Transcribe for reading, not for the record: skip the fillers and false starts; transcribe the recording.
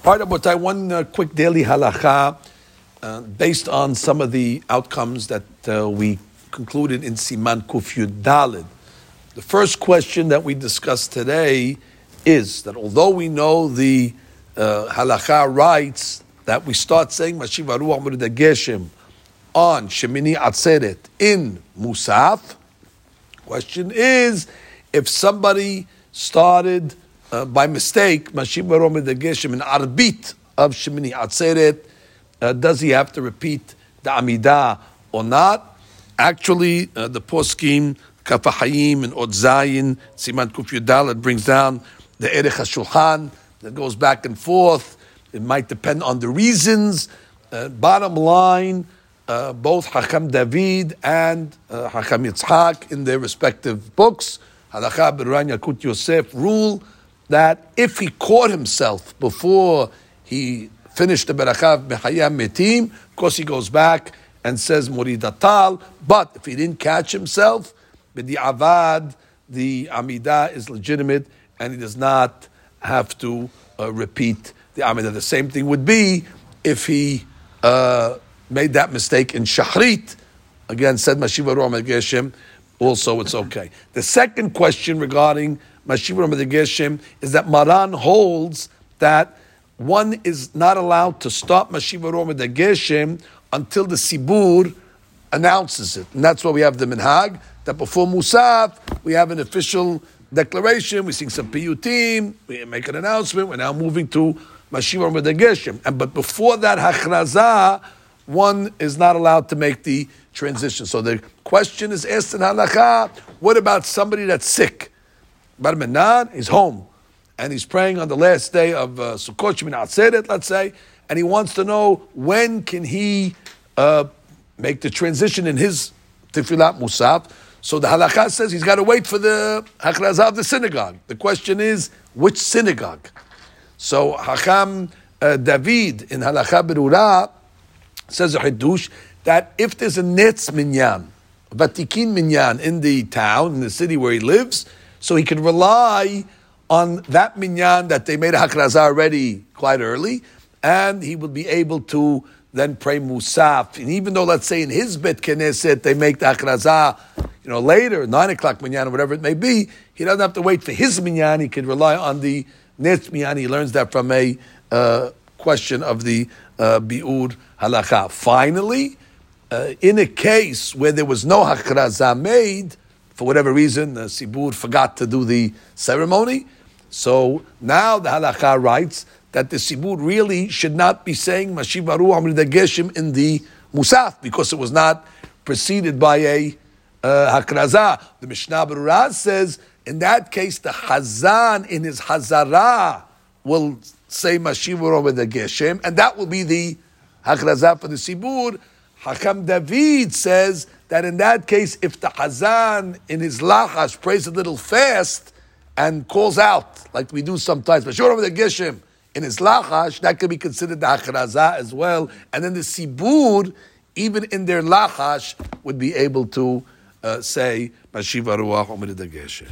All right, Abotai, one quick daily halacha based on some of the outcomes that we concluded in Siman Kuf Yud Daled. The first question that we discussed today is that although we know the halacha writes that we start saying Mashiv Haruach Amud Geshem on Shemini Atzeret in Musaf, question is if somebody started by mistake, Mashiv Haruach Amud Geshem in Arbit of Shemini Atzeret, does he have to repeat the Amidah or not? Actually, the poskim Kaf HaChaim and Od Zayin Siman Kuf Yud Daled brings down the Erech HaShulchan that goes back and forth. It might depend on the reasons. Bottom line, both Hakam David and Hakam Yitzhak in their respective books, Halacha B'Ran Yalkut Yosef, rule that if he caught himself before he finished the Berachav B'Hayam Metim, of course he goes back and says Muridatal, but if he didn't catch himself, B'Di'avad, the Amidah is legitimate and he does not have to repeat the Amidah. The same thing would be if he made that mistake in Shachrit, again said Mashiv Haruach Amud Geshem, also it's okay. The second question regarding Mashiv Haruach Amud Geshem is that Maran holds that one is not allowed to start Mashiv Haruach Amud Geshem until the Sibur announces it. And that's why we have the Minhag, that before Musaf, we have an official declaration, we sing some piyutim, we make an announcement, we're now moving to Mashiv Haruach Amud Geshem. But before that Hachrazah, one is not allowed to make the transition. So the question is asked in Halakha, what about somebody that's sick? Bar Minan, he's home, and he's praying on the last day of Sukkot Shemini Atzeret, let's say, and he wants to know when can he make the transition in his Tefillat Musaf. So the halakha says he's got to wait for the Hachrazah of the synagogue. The question is, which synagogue? So Hakam David in Halakha Berura says a Hiddush that if there's a Netz Minyan, a Vatikin Minyan in the town, in the city where he lives, so he can rely on that Minyan that they made a Hachrazah already quite early, and he will be able to then pray Musaf. And even though, let's say, in his Bet Knesset, they make the Hachrazah, later, 9 o'clock Minyan, or whatever it may be, he doesn't have to wait for his Minyan. He can rely on the Netz Minyan. He learns that from a question of the Bi'ur Halakha. Finally, in a case where there was no Hachrazah made, for whatever reason, the Sibur forgot to do the ceremony, so now the Halakha writes that the Sibur really should not be saying Mashiv Haruach Amud Geshem in the Musaf, because it was not preceded by a Hakrazah. The Mishnah Berurah says, in that case, the Hazan in his Hazarah will say Mashiv Haruach Amud Geshem, and that will be the Hakrazah for the Sibur. Hakam David says that in that case, if the Hazan in his Lachash prays a little fast and calls out, like we do sometimes, Mashiv Haruach Amud Geshem, in his lachash, that could be considered the hachrazah as well. And then the sibur, even in their lachash, would be able to say, Mashiv Haruach Amud Geshem.